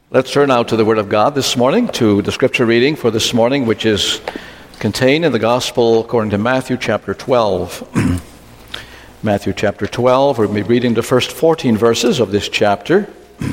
Let's turn now to the Word of God this morning, to the Scripture reading for this morning, which is contained in the Gospel according to Matthew chapter 12. Matthew chapter 12, we'll be reading the first 14 verses of this chapter.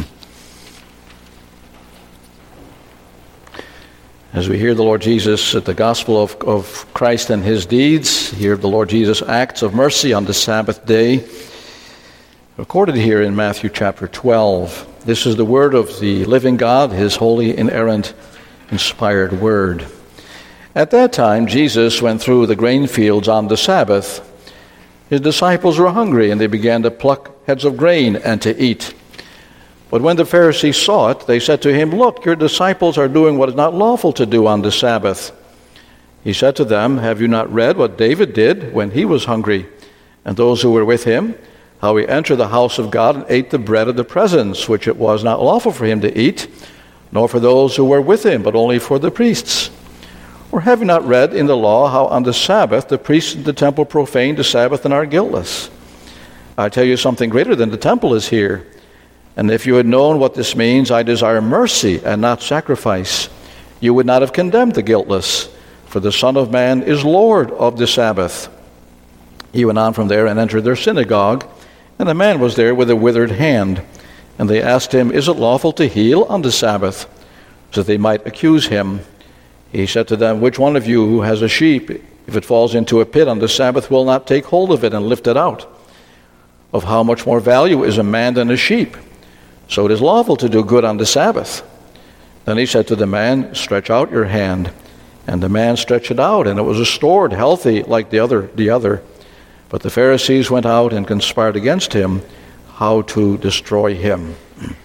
As we hear the Lord Jesus at the Gospel of Christ and His deeds, hear the Lord Jesus' acts of mercy on the Sabbath day, recorded here in Matthew chapter 12. This is the word of the living God, His holy, inerrant, inspired word. At that time, Jesus went through the grain fields on the Sabbath. His disciples were hungry, and they began to pluck heads of grain and to eat. But when the Pharisees saw it, they said to him, "Look, your disciples are doing what is not lawful to do on the Sabbath." He said to them, "Have you not read what David did when he was hungry, and those who were with him, how he entered the house of God and ate the bread of the presence, which it was not lawful for him to eat, nor for those who were with him, but only for the priests? Or have you not read in the law how on the Sabbath the priests in the temple profaned the Sabbath and are guiltless? I tell you, something greater than the temple is here. And if you had known what this means, 'I desire mercy and not sacrifice,' you would not have condemned the guiltless, for the Son of Man is Lord of the Sabbath." He went on from there and entered their synagogue, and a man was there with a withered hand. And they asked him, "Is it lawful to heal on the Sabbath?" so that they might accuse him. He said to them, "Which one of you who has a sheep, if it falls into a pit on the Sabbath, will not take hold of it and lift it out? Of how much more value is a man than a sheep? So it is lawful to do good on the Sabbath." Then he said to the man, "Stretch out your hand." And the man stretched it out, and it was restored, healthy like the other. But the Pharisees went out and conspired against him, how to destroy him.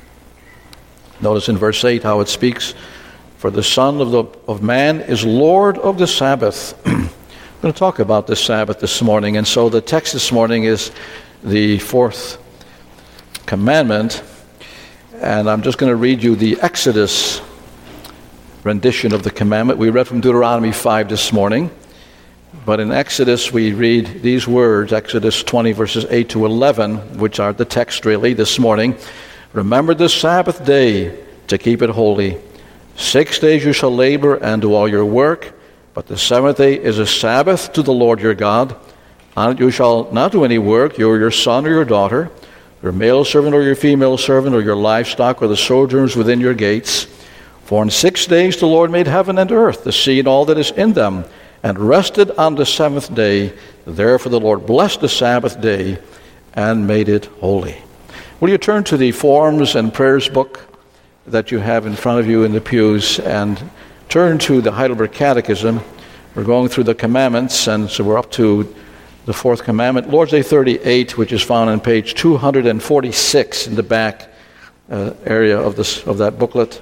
Notice in verse 8 how it speaks, "For the Son of Man is Lord of the Sabbath." I'm going to talk about the Sabbath this morning, and so the text this morning is the fourth commandment, and I'm just going to read you the Exodus rendition of the commandment. We read from Deuteronomy 5 this morning. But in Exodus, we read these words, Exodus 20, verses 8 to 11, which are the text really this morning. "Remember the Sabbath day to keep it holy. 6 days you shall labor and do all your work, but the seventh day is a Sabbath to the Lord your God. On it you shall not do any work, you or your son or your daughter, your male servant or your female servant, or your livestock, or the sojourners within your gates. For in 6 days the Lord made heaven and earth, the sea and all that is in them, and rested on the seventh day. Therefore the Lord blessed the Sabbath day and made it holy." Will you turn to the Forms and Prayers book that you have in front of you in the pews, and turn to the Heidelberg Catechism. We're going through the commandments, and so we're up to the fourth commandment, Lord's Day 38, which is found on page 246 in the back area of that booklet.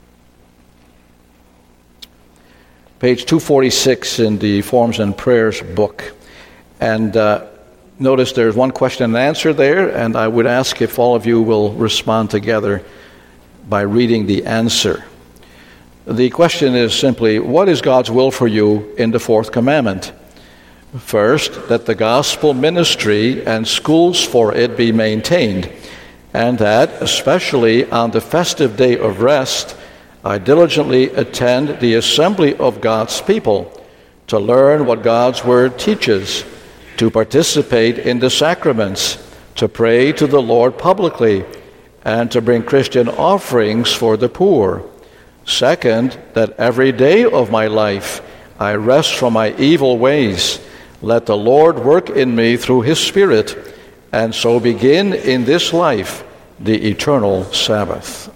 Page 246 in the Forms and Prayers book. And notice there's one question and answer there, and I would ask if all of you will respond together by reading the answer. The question is simply, what is God's will for you in the fourth commandment? First, that the gospel ministry and schools for it be maintained, and that, especially on the festive day of rest, I diligently attend the assembly of God's people to learn what God's word teaches, to participate in the sacraments, to pray to the Lord publicly, and to bring Christian offerings for the poor. Second, that every day of my life I rest from my evil ways. Let the Lord work in me through His Spirit, and so begin in this life the eternal Sabbath.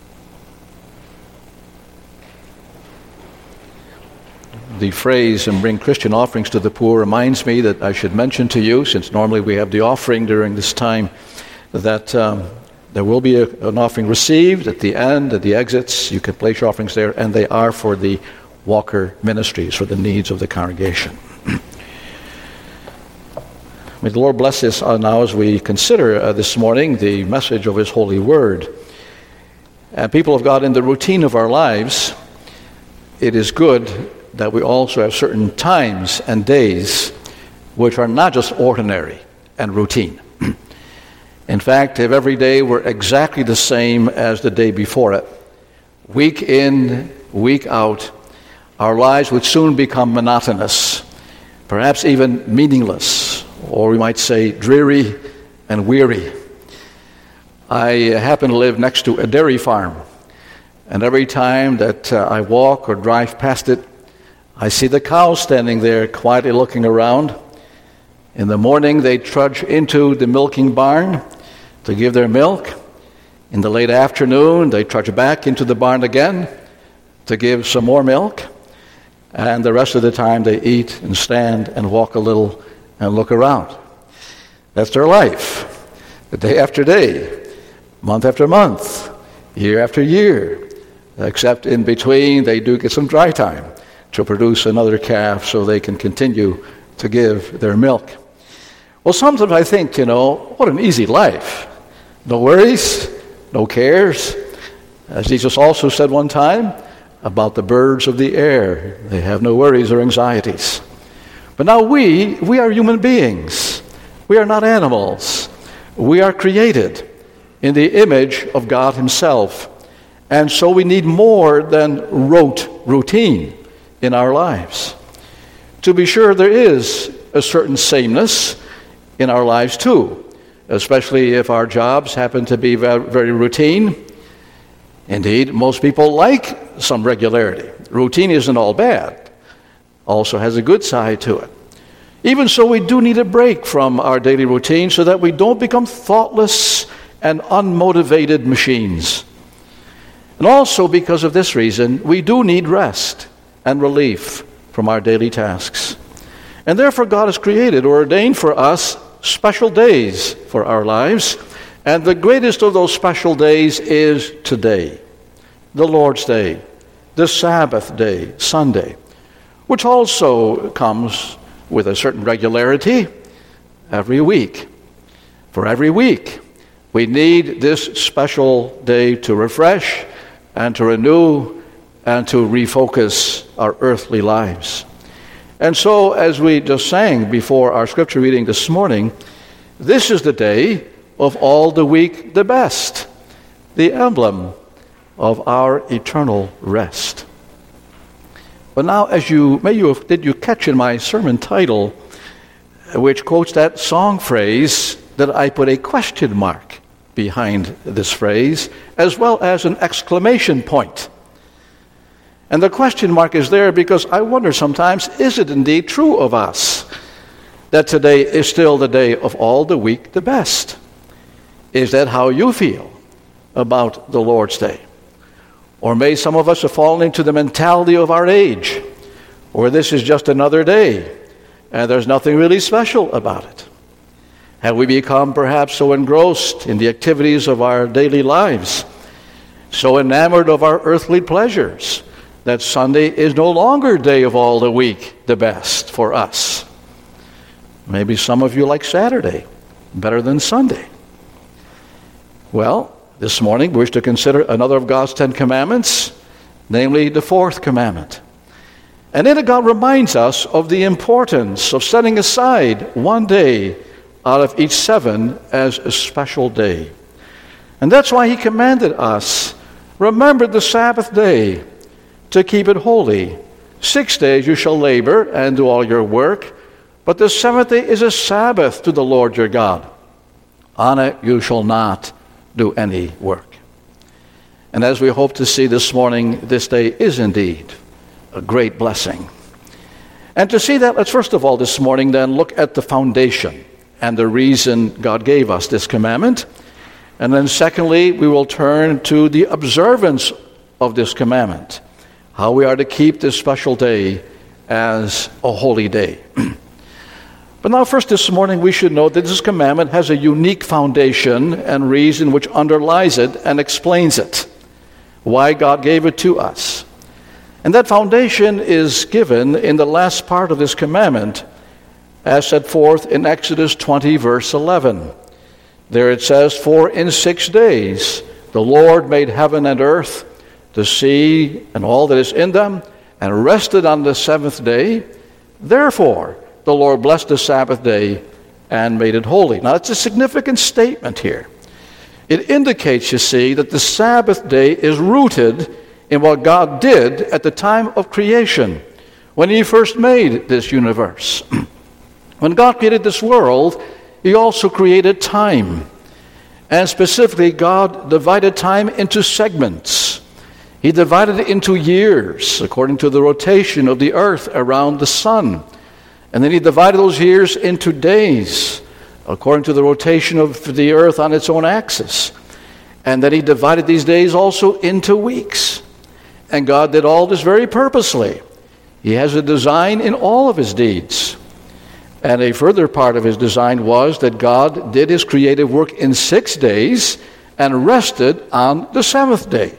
The phrase, "and bring Christian offerings to the poor," reminds me that I should mention to you, since normally we have the offering during this time, that there will be an offering received at the end, at the exits. You can place your offerings there, and they are for the Walker Ministries, for the needs of the congregation. May the Lord bless us now as we consider this morning the message of His holy word. And people of God, in the routine of our lives, it is good that we also have certain times and days which are not just ordinary and routine. In fact, if every day were exactly the same as the day before it, week in, week out, our lives would soon become monotonous, perhaps even meaningless, or we might say dreary and weary. I happen to live next to a dairy farm, and every time that I walk or drive past it, I see the cows standing there quietly looking around. In the morning, they trudge into the milking barn to give their milk. In the late afternoon, they trudge back into the barn again to give some more milk. And the rest of the time, they eat and stand and walk a little and look around. That's their life, day after day, month after month, year after year. Except in between, they do get some dry time to produce another calf so they can continue to give their milk. Well, sometimes I think, what an easy life. No worries, no cares. As Jesus also said one time about the birds of the air, they have no worries or anxieties. But now we are human beings. We are not animals. We are created in the image of God Himself. And so we need more than routine in our lives. To be sure, there is a certain sameness in our lives too, especially if our jobs happen to be very routine. Indeed, most people like some regularity. Routine isn't all bad. Also has a good side to it. Even so, we do need a break from our daily routine so that we don't become thoughtless and unmotivated machines. And also because of this reason, we do need rest and relief from our daily tasks. And therefore God has created or ordained for us special days for our lives. And the greatest of those special days is today, the Lord's Day, the Sabbath day, Sunday, which also comes with a certain regularity every week. For every week, we need this special day to refresh and to renew and to refocus our earthly lives. And so, as we just sang before our scripture reading this morning, this is the day of all the week the best, the emblem of our eternal rest. But now, did you catch in my sermon title, which quotes that song phrase, that I put a question mark behind this phrase, as well as an exclamation point. And the question mark is there because I wonder sometimes, is it indeed true of us that today is still the day of all the week the best? Is that how you feel about the Lord's Day? Or may some of us have fallen into the mentality of our age, or this is just another day, and there's nothing really special about it? Have we become perhaps so engrossed in the activities of our daily lives, so enamored of our earthly pleasures, that Sunday is no longer day of all the week the best for us? Maybe some of you like Saturday better than Sunday. Well, this morning we wish to consider another of God's 10 commandments, namely the fourth commandment. And in it God reminds us of the importance of setting aside one day out of each 7 as a special day. And that's why He commanded us, remember the Sabbath day to keep it holy. 6 days you shall labor and do all your work, but the 7th day is a Sabbath to the Lord your God. On it you shall not do any work. And as we hope to see this morning, this day is indeed a great blessing. And to see that, let's first of all this morning then look at the foundation and the reason God gave us this commandment. And then secondly, we will turn to the observance of this commandment, how we are to keep this special day as a holy day. But now first this morning we should note that this commandment has a unique foundation and reason which underlies it and explains it, why God gave it to us. And that foundation is given in the last part of this commandment, as set forth in Exodus 20, verse 11. There it says, "For in 6 days the Lord made heaven and earth, the sea and all that is in them, and rested on the 7th day. Therefore the Lord blessed the Sabbath day and made it holy." Now it's a significant statement here. It indicates, you see, that the Sabbath day is rooted in what God did at the time of creation, when he first made this universe. When God created this world, he also created time. And specifically, God divided time into segments. He divided it into years, according to the rotation of the earth around the sun. And then he divided those years into days, according to the rotation of the earth on its own axis. And then he divided these days also into weeks. And God did all this very purposely. He has a design in all of his deeds. And a further part of his design was that God did his creative work in 6 days and rested on the seventh day.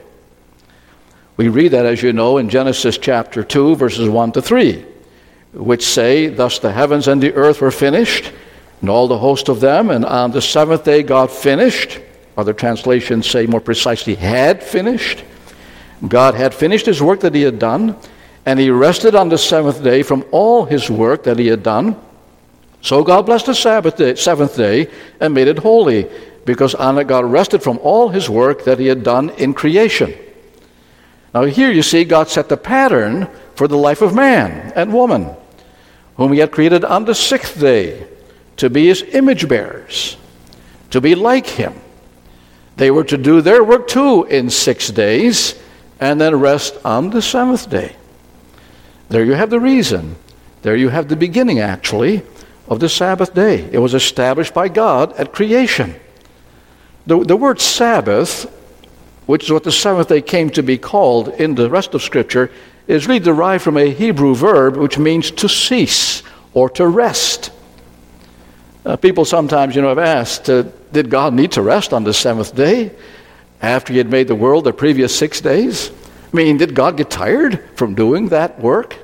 We read that, as you know, in Genesis chapter 2, verses 1 to 3, which say, "Thus the heavens and the earth were finished, and all the host of them, and on the seventh day God finished." Other translations say more precisely, had finished. God had finished his work that he had done, and he rested on the seventh day from all his work that he had done. So God blessed the seventh day and made it holy, because on it God rested from all his work that he had done in creation. Now here you see God set the pattern for the life of man and woman, whom he had created on the sixth day to be his image bearers, to be like him. They were to do their work too in 6 days, and then rest on the seventh day. There you have the reason. There you have the beginning, actually, of the Sabbath day. It was established by God at creation. The word Sabbath, which is what the seventh day came to be called in the rest of Scripture, is really derived from a Hebrew verb which means to cease or to rest. People sometimes, have asked, did God need to rest on the seventh day after he had made the world the previous 6 days? I mean, did God get tired from doing that work?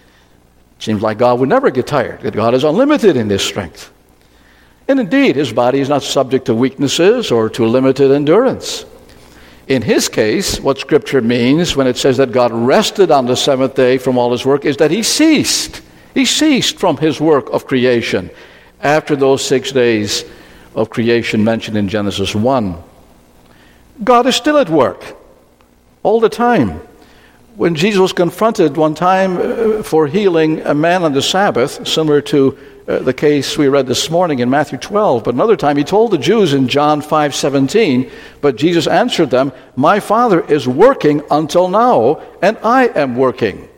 It seems like God would never get tired, that God is unlimited in his strength. And indeed, his body is not subject to weaknesses or to limited endurance. In his case, what Scripture means when it says that God rested on the seventh day from all his work is that he ceased. He ceased from his work of creation after those 6 days of creation mentioned in Genesis 1. God is still at work all the time. When Jesus was confronted one time for healing a man on the Sabbath, similar to the case we read this morning in Matthew 12, but another time he told the Jews in John 5:17, but Jesus answered them, "My Father is working until now, and I am working."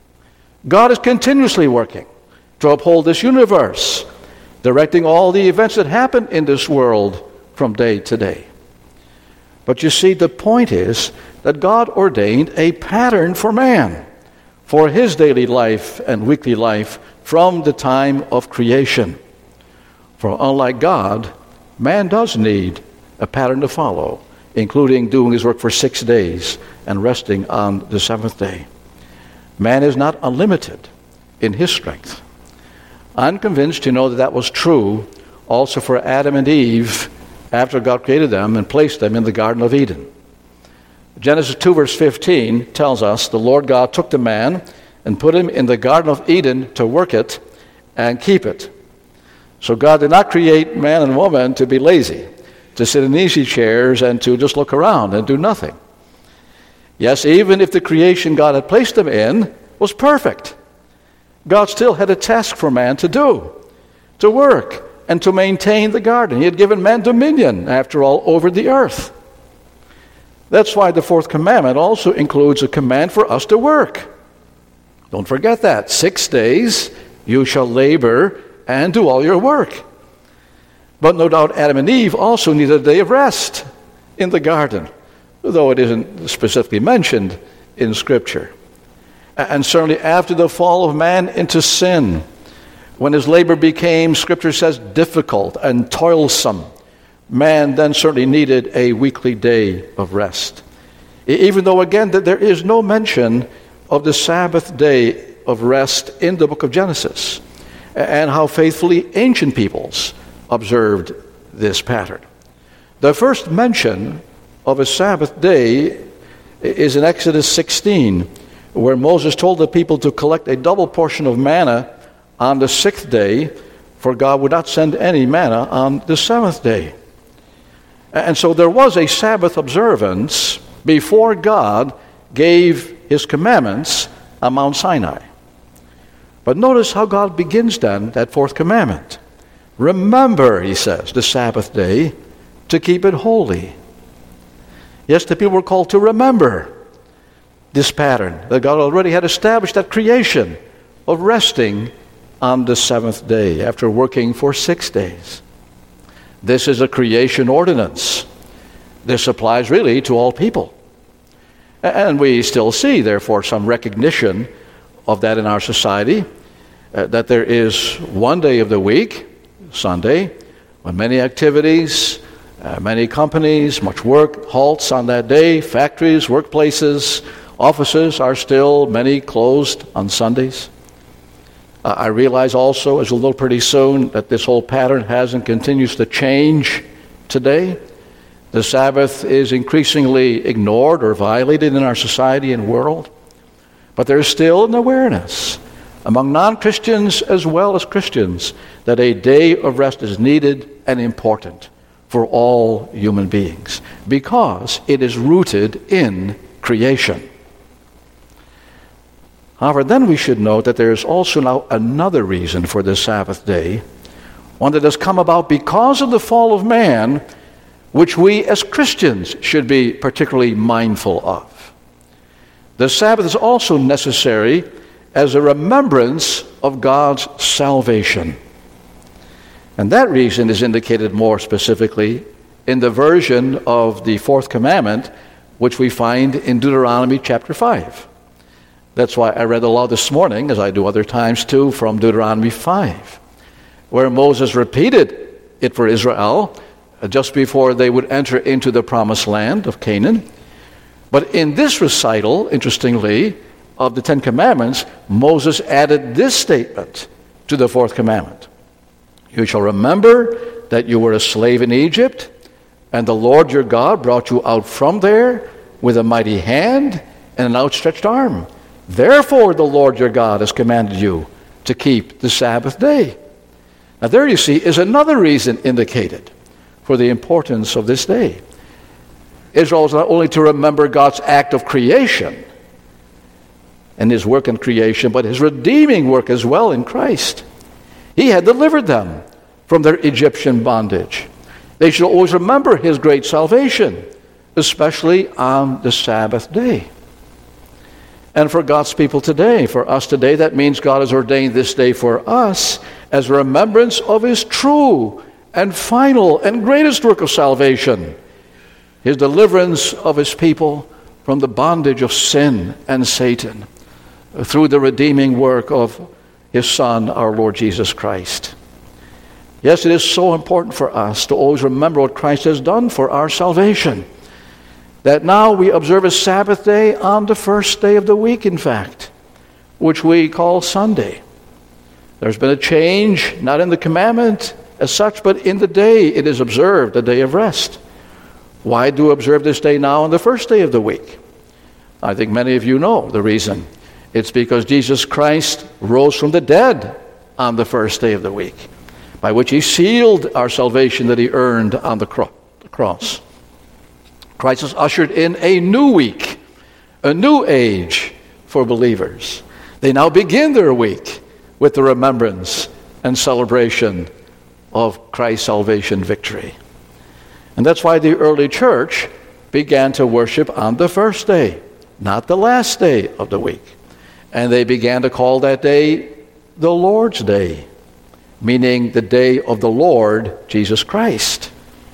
God is continuously working to uphold this universe, directing all the events that happen in this world from day to day. But you see, the point is that God ordained a pattern for man, for his daily life and weekly life from the time of creation. For unlike God, man does need a pattern to follow, including doing his work for 6 days and resting on the seventh day. Man is not unlimited in his strength. I'm convinced that was true also for Adam and Eve after God created them and placed them in the Garden of Eden. Genesis 2 verse 15 tells us the Lord God took the man and put him in the Garden of Eden to work it and keep it. So God did not create man and woman to be lazy, to sit in easy chairs and to just look around and do nothing. Yes, even if the creation God had placed them in was perfect, God still had a task for man to do, to work and to maintain the garden. He had given man dominion, after all, over the earth. That's why the fourth commandment also includes a command for us to work. Don't forget that. 6 days you shall labor and do all your work. But no doubt Adam and Eve also needed a day of rest in the garden, though it isn't specifically mentioned in Scripture. And certainly after the fall of man into sin, when his labor became, Scripture says, difficult and toilsome, man then certainly needed a weekly day of rest. Even though, again, that there is no mention of the Sabbath day of rest in the book of Genesis, and how faithfully ancient peoples observed this pattern. The first mention of a Sabbath day is in Exodus 16, where Moses told the people to collect a double portion of manna on the 6th day, for God would not send any manna on the 7th day. And so there was a Sabbath observance before God gave his commandments on Mount Sinai. But notice how God begins then that fourth commandment. Remember, he says, the Sabbath day to keep it holy. Yes, the people were called to remember this pattern that God already had established at creation of resting on the seventh day after working for 6 days. This is a creation ordinance. This applies really to all people. And we still see, therefore, some recognition of that in our society, that there is one day of the week, Sunday, when many activities, many companies, much work halts on that day. Factories, workplaces, offices are still many closed on Sundays. I realize also, as we'll know pretty soon, that this whole pattern has and continues to change today. The Sabbath is increasingly ignored or violated in our society and world. But there is still an awareness among non-Christians as well as Christians that a day of rest is needed and important for all human beings because it is rooted in creation. However, then we should note that there is also now another reason for the Sabbath day, one that has come about because of the fall of man, which we as Christians should be particularly mindful of. The Sabbath is also necessary as a remembrance of God's salvation. And that reason is indicated more specifically in the version of the fourth commandment, which we find in Deuteronomy chapter 5. That's why I read aloud this morning, as I do other times too, from Deuteronomy 5, where Moses repeated it for Israel just before they would enter into the promised land of Canaan. But in this recital, interestingly, of the Ten Commandments, Moses added this statement to the fourth commandment. You shall remember that you were a slave in Egypt, and the Lord your God brought you out from there with a mighty hand and an outstretched arm. Therefore the Lord your God has commanded you to keep the Sabbath day. Now there you see is another reason indicated for the importance of this day. Israel was not only to remember God's act of creation and his work in creation, but his redeeming work as well in Christ. He had delivered them from their Egyptian bondage. They should always remember his great salvation, especially on the Sabbath day. And for God's people today, for us today, that means God has ordained this day for us as a remembrance of his true and final and greatest work of salvation, his deliverance of his people from the bondage of sin and Satan through the redeeming work of his Son, our Lord Jesus Christ. Yes, it is so important for us to always remember what Christ has done for our salvation, that now we observe a Sabbath day on the first day of the week, in fact, which we call Sunday. There's been a change, not in the commandment as such, but in the day it is observed, the day of rest. Why do we observe this day now on the first day of the week? I think many of you know the reason. It's because Jesus Christ rose from the dead on the first day of the week, by which he sealed our salvation that he earned on the cross. Christ has ushered in a new week, a new age for believers. They now begin their week with the remembrance and celebration of Christ's salvation victory. And that's why the early church began to worship on the first day, not the last day of the week. And they began to call that day the Lord's Day, meaning the day of the Lord Jesus Christ.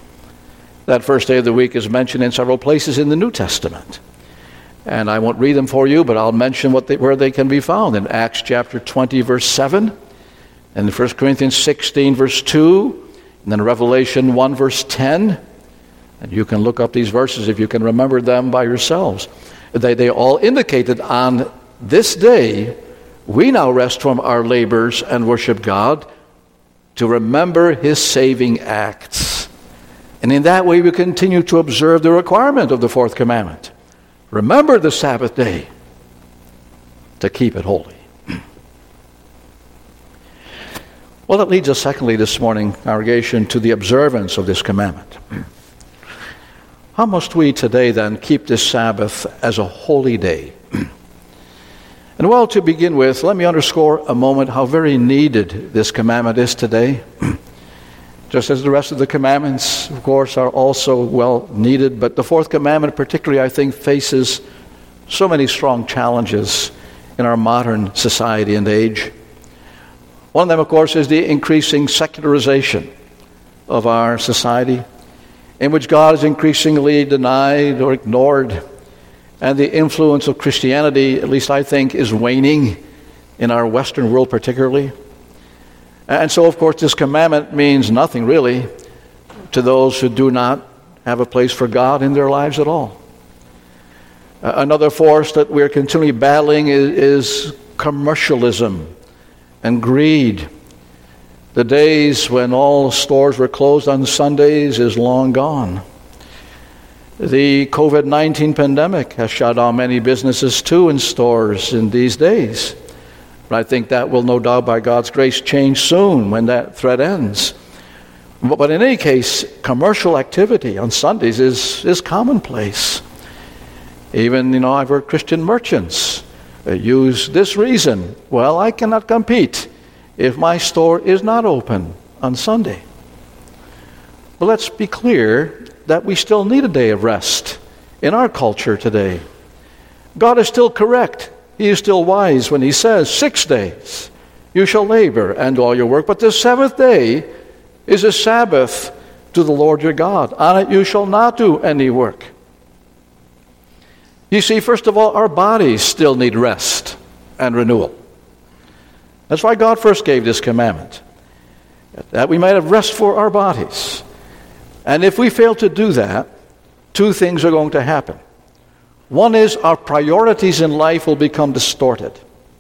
That first day of the week is mentioned in several places in the New Testament. And I won't read them for you, but I'll mention where they can be found. In Acts chapter 20, verse 7, and in 1 Corinthians 16, verse 2, and then Revelation 1, verse 10. And you can look up these verses if you can remember them by yourselves. They all indicate that on this day, we now rest from our labors and worship God to remember his saving acts. And in that way, we continue to observe the requirement of the fourth commandment. Remember the Sabbath day to keep it holy. Well, that leads us, secondly, this morning, congregation, to the observance of this commandment. How must we today then keep this Sabbath as a holy day? And well, to begin with, let me underscore a moment how very needed this commandment is today. Just as the rest of the commandments, of course, are also well needed. But the fourth commandment particularly, I think, faces so many strong challenges in our modern society and age. One of them, of course, is the increasing secularization of our society, in which God is increasingly denied or ignored, and the influence of Christianity, at least I think, is waning in our Western world particularly. And so, of course, this commandment means nothing really to those who do not have a place for God in their lives at all. Another force that we're continually battling is commercialism and greed. The days when all stores were closed on Sundays is long gone. The COVID-19 pandemic has shut down many businesses too in stores in these days. But I think that will no doubt by God's grace change soon when that threat ends. But in any case, commercial activity on Sundays is commonplace. Even, I've heard Christian merchants use this reason. Well, I cannot compete if my store is not open on Sunday. But let's be clear that we still need a day of rest in our culture today. God is still correct. He is still wise when he says, 6 days you shall labor and do all your work, but the seventh day is a Sabbath to the Lord your God. On it you shall not do any work. You see, first of all, our bodies still need rest and renewal. That's why God first gave this commandment, that we might have rest for our bodies. And if we fail to do that, two things are going to happen. One is our priorities in life will become distorted.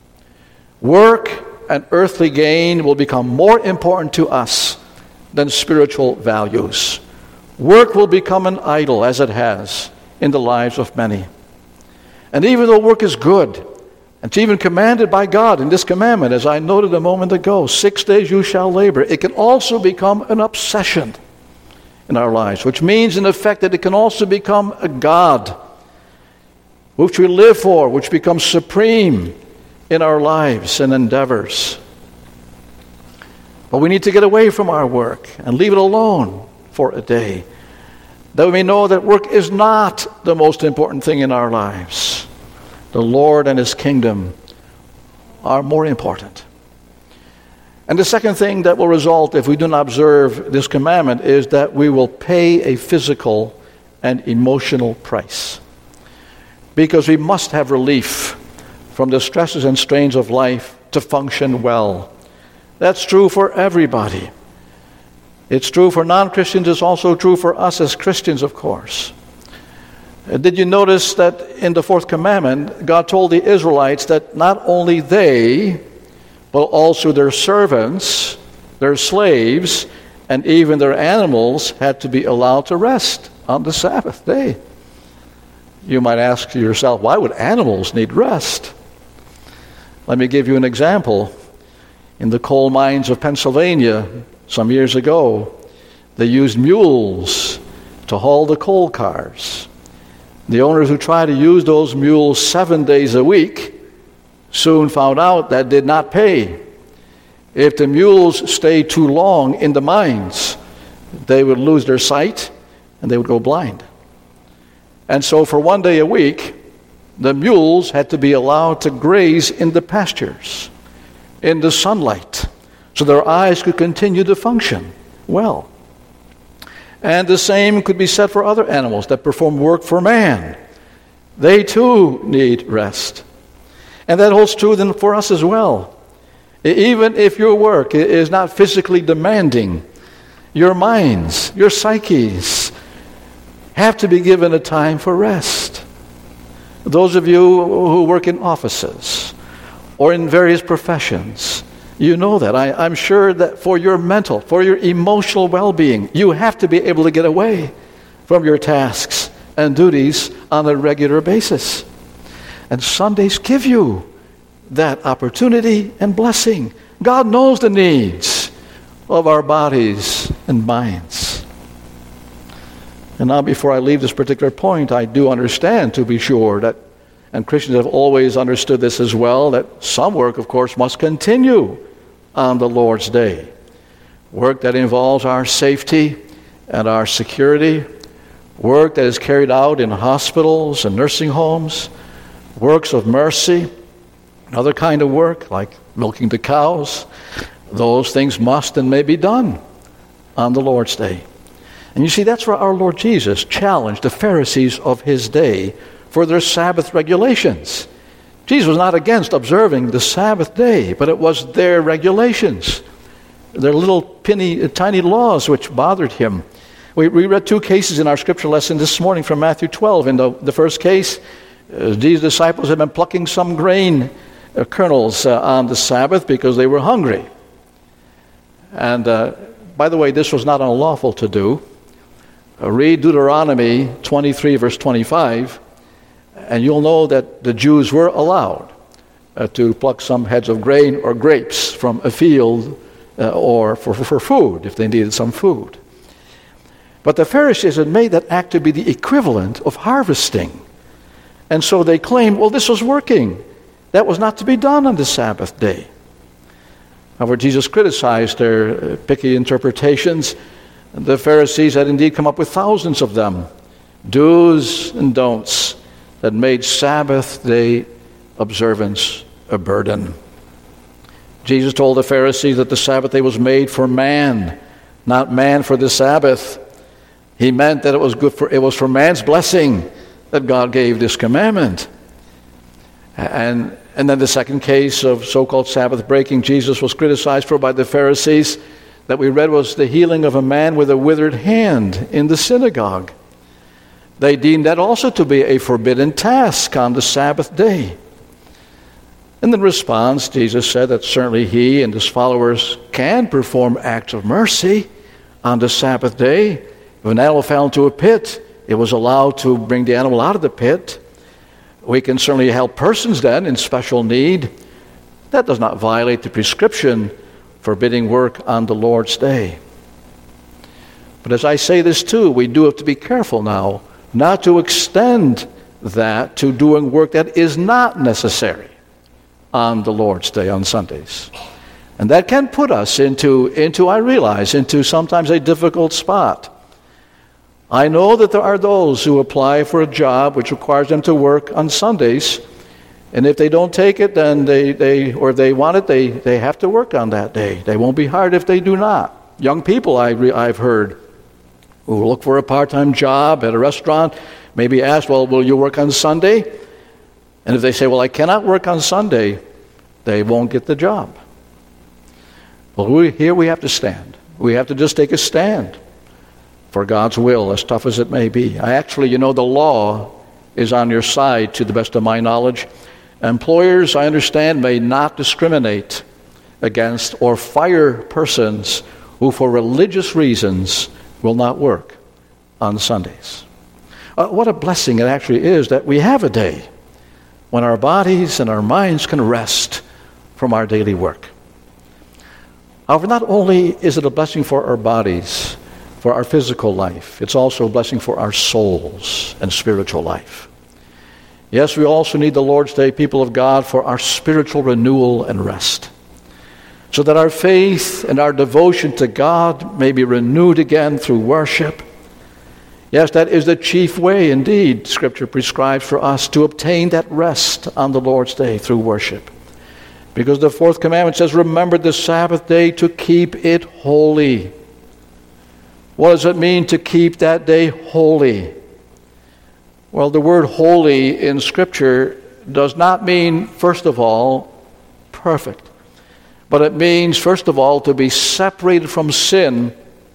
Work and earthly gain will become more important to us than spiritual values. Work will become an idol, as it has in the lives of many. And even though work is good, and it's even commanded by God in this commandment, as I noted a moment ago, 6 days you shall labor, it can also become an obsession in our lives, which means in effect that it can also become a god which we live for, which becomes supreme in our lives and endeavors. But we need to get away from our work and leave it alone for a day, that we may know that work is not the most important thing in our lives. The Lord and his kingdom are more important. And the second thing that will result if we do not observe this commandment is that we will pay a physical and emotional price. Because we must have relief from the stresses and strains of life to function well. That's true for everybody. It's true for non-Christians. It's also true for us as Christians, of course. Did you notice that in the fourth commandment, God told the Israelites that not only they, but also their servants, their slaves, and even their animals had to be allowed to rest on the Sabbath day. You might ask yourself, why would animals need rest? Let me give you an example. In the coal mines of Pennsylvania some years ago, they used mules to haul the coal cars. The owners who tried to use those mules 7 days a week soon found out that did not pay. If the mules stayed too long in the mines, they would lose their sight and they would go blind. And so for 1 day a week, the mules had to be allowed to graze in the pastures, in the sunlight, so their eyes could continue to function well. And the same could be said for other animals that perform work for man. They too need rest. And that holds true then for us as well. Even if your work is not physically demanding, your minds, your psyches have to be given a time for rest. Those of you who work in offices or in various professions, you know that. I'm sure that for your mental, for your emotional well-being, you have to be able to get away from your tasks and duties on a regular basis. And Sundays give you that opportunity and blessing. God knows the needs of our bodies and minds. And now before I leave this particular point, I do understand, to be sure, that, and Christians have always understood this as well, that some work, of course, must continue on the Lord's day. Work that involves our safety and our security, work that is carried out in hospitals and nursing homes, works of mercy, other kind of work like milking the cows. Those things must and may be done on the Lord's day. And you see, that's where our Lord Jesus challenged the Pharisees of his day for their Sabbath regulations. Jesus was not against observing the Sabbath day, but it was their regulations, their little tiny laws which bothered him. We read two cases in our scripture lesson this morning from Matthew 12. In the first case, these disciples had been plucking some grain kernels on the Sabbath because they were hungry. And by the way, this was not unlawful to do. Read Deuteronomy 23, verse 25, and you'll know that the Jews were allowed to pluck some heads of grain or grapes from a field or for food, if they needed some food. But the Pharisees had made that act to be the equivalent of harvesting. And so they claimed, well, this was working. That was not to be done on the Sabbath day. However, Jesus criticized their picky interpretations. The Pharisees had indeed come up with thousands of them, do's and don'ts, that made Sabbath day observance a burden. Jesus told the Pharisees that the Sabbath day was made for man, not man for the Sabbath. He meant that it was for man's blessing that God gave this commandment. And then the second case of so-called Sabbath breaking Jesus was criticized for by the Pharisees that we read was the healing of a man with a withered hand in the synagogue. They deemed that also to be a forbidden task on the Sabbath day. And in response, Jesus said that certainly he and his followers can perform acts of mercy on the Sabbath day. If an animal fell into a pit, it was allowed to bring the animal out of the pit. We can certainly help persons then in special need. That does not violate the prescription forbidding work on the Lord's day. But as I say this too, we do have to be careful now not to extend that to doing work that is not necessary on the Lord's day, on Sundays. And that can put us into I realize, into sometimes a difficult spot. I know that there are those who apply for a job which requires them to work on Sundays, and if they don't take it, then or if they want it, they have to work on that day. They won't be hired if they do not. Young people I've heard who look for a part-time job at a restaurant may be asked, well, will you work on Sunday? And if they say, well, I cannot work on Sunday, they won't get the job. Well, here we have to stand. We have to just take a stand for God's will, as tough as it may be. The law is on your side, to the best of my knowledge. Employers, I understand, may not discriminate against or fire persons who, for religious reasons, will not work on Sundays. What a blessing it actually is that we have a day when our bodies and our minds can rest from our daily work. However, not only is it a blessing for our bodies, for our physical life, it's also a blessing for our souls and spiritual life. Yes, we also need the Lord's Day, people of God, for our spiritual renewal and rest, so that our faith and our devotion to God may be renewed again through worship. Yes, that is the chief way, indeed, Scripture prescribes for us to obtain that rest on the Lord's Day through worship. Because the fourth commandment says, remember the Sabbath day to keep it holy. What does it mean to keep that day holy? Well, the word holy in Scripture does not mean, first of all, perfect. But it means, first of all, to be separated from sin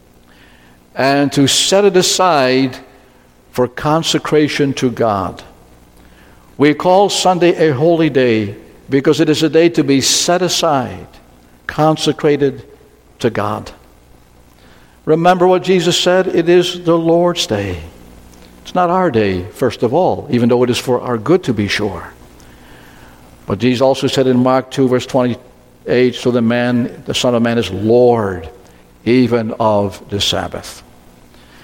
and to set it aside for consecration to God. We call Sunday a holy day because it is a day to be set aside, consecrated to God. Remember what Jesus said, it is the Lord's day. It's not our day, first of all, even though it is for our good to be sure. But Jesus also said in Mark 2, verse 28, so the Son of Man is Lord, even of the Sabbath.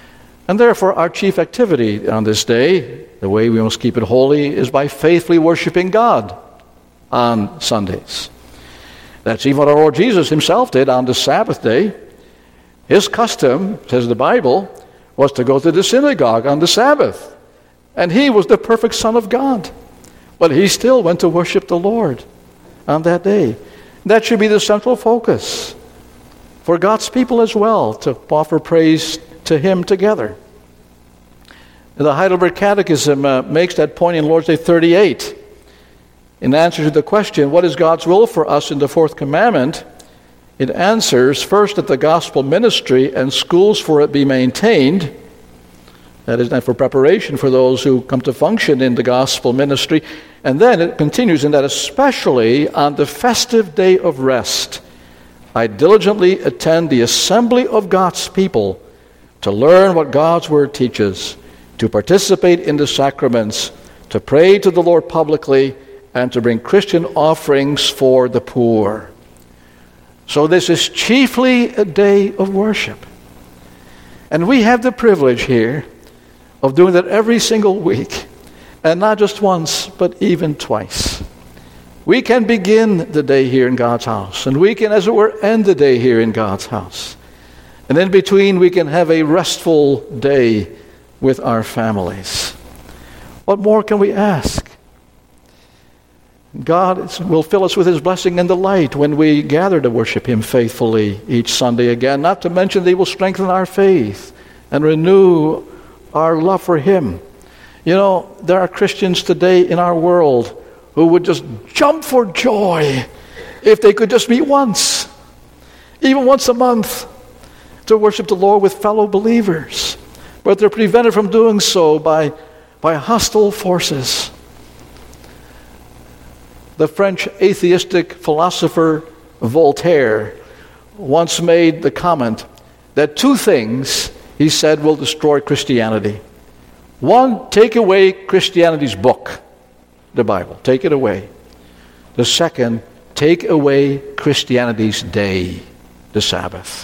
And therefore, our chief activity on this day, the way we must keep it holy, is by faithfully worshiping God on Sundays. That's even what our Lord Jesus himself did on the Sabbath day. His custom, says the Bible, was to go to the synagogue on the Sabbath. And he was the perfect Son of God. But he still went to worship the Lord on that day. That should be the central focus for God's people as well, to offer praise to him together. The Heidelberg Catechism makes that point in Lord's Day 38. In answer to the question, what is God's will for us in the fourth commandment? It answers, first, that the gospel ministry and schools for it be maintained. That is for preparation for those who come to function in the gospel ministry. And then it continues in that especially on the festive day of rest, I diligently attend the assembly of God's people to learn what God's word teaches, to participate in the sacraments, to pray to the Lord publicly, and to bring Christian offerings for the poor. So this is chiefly a day of worship. And we have the privilege here of doing that every single week, and not just once, but even twice. We can begin the day here in God's house, and we can, as it were, end the day here in God's house. And in between, we can have a restful day with our families. What more can we ask? God will fill us with his blessing and delight when we gather to worship him faithfully each Sunday again. Not to mention that he will strengthen our faith and renew our love for him. You know, there are Christians today in our world who would just jump for joy if they could just meet once, even once a month, to worship the Lord with fellow believers. But they're prevented from doing so by hostile forces. The French atheistic philosopher Voltaire once made the comment that two things, he said, will destroy Christianity. One, take away Christianity's book, the Bible. Take it away. The second, take away Christianity's day, the Sabbath.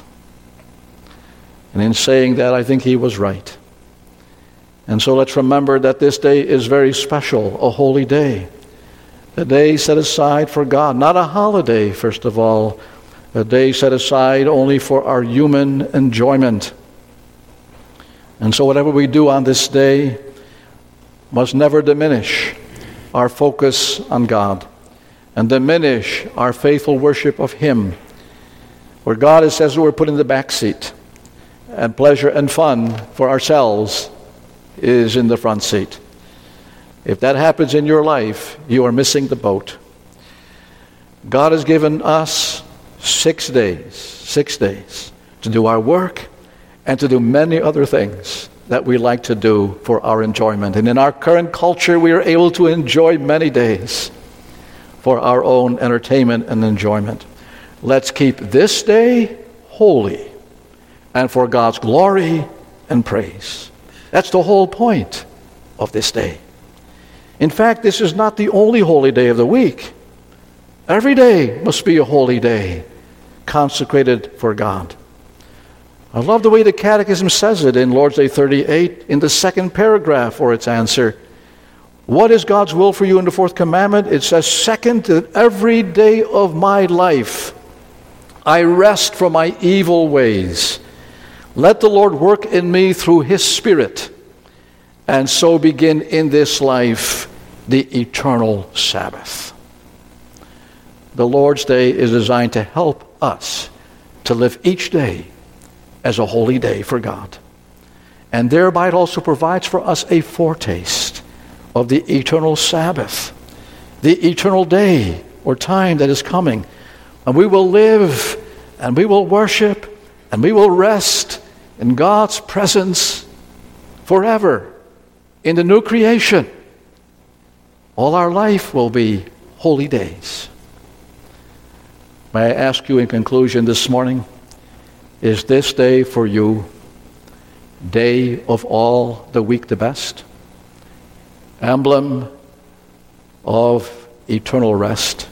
And in saying that, I think he was right. And so let's remember that this day is very special, a holy day. A day set aside for God, not a holiday, first of all. A day set aside only for our human enjoyment. And so whatever we do on this day must never diminish our focus on God and diminish our faithful worship of him. Where God is, as we're put in the back seat, and pleasure and fun for ourselves is in the front seat. If that happens in your life, you are missing the boat. God has given us 6 days to do our work and to do many other things that we like to do for our enjoyment. And in our current culture, we are able to enjoy many days for our own entertainment and enjoyment. Let's keep this day holy and for God's glory and praise. That's the whole point of this day. In fact, this is not the only holy day of the week. Every day must be a holy day, consecrated for God. I love the way the Catechism says it in Lord's Day 38, in the second paragraph for its answer. What is God's will for you in the fourth commandment? It says, second, that every day of my life I rest from my evil ways. Let the Lord work in me through his Spirit, and so begin in this life the eternal Sabbath. The Lord's Day is designed to help us to live each day as a holy day for God. And thereby it also provides for us a foretaste of the eternal Sabbath, the eternal day or time that is coming. And we will live and we will worship and we will rest in God's presence forever in the new creation. All our life will be holy days. May I ask you in conclusion this morning, is this day for you day of all the week the best? Emblem of eternal rest?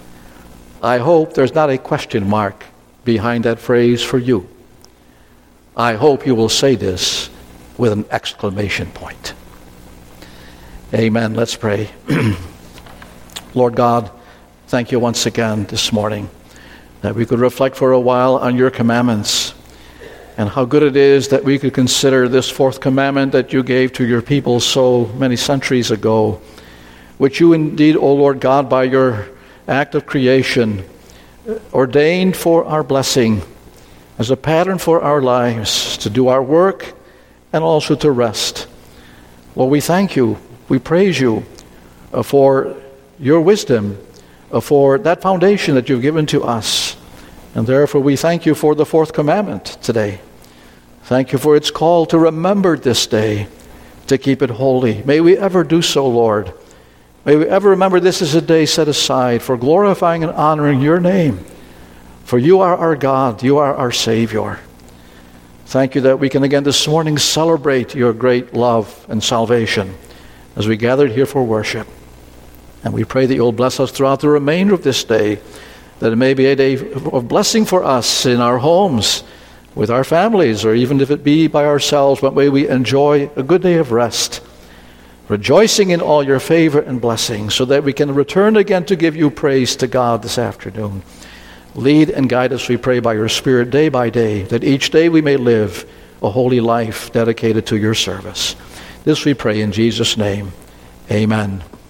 I hope there's not a question mark behind that phrase for you. I hope you will say this with an exclamation point. Amen. Let's pray. Lord God, thank you once again this morning that we could reflect for a while on your commandments and how good it is that we could consider this fourth commandment that you gave to your people so many centuries ago, which you indeed, O Lord God, by your act of creation, ordained for our blessing as a pattern for our lives to do our work and also to rest. Lord, we thank you. We praise you for your wisdom, for that foundation that you've given to us. And therefore we thank you for the fourth commandment today. Thank you for its call to remember this day, to keep it holy. May we ever do so, Lord. May we ever remember this is a day set aside for glorifying and honoring your name. For you are our God, you are our Savior. Thank you that we can again this morning celebrate your great love and salvation as we gathered here for worship. And we pray that you'll bless us throughout the remainder of this day, that it may be a day of blessing for us in our homes, with our families, or even if it be by ourselves, but may we enjoy a good day of rest, rejoicing in all your favor and blessing, so that we can return again to give you praise to God this afternoon. Lead and guide us, we pray, by your Spirit day by day, that each day we may live a holy life dedicated to your service. This we pray in Jesus' name. Amen.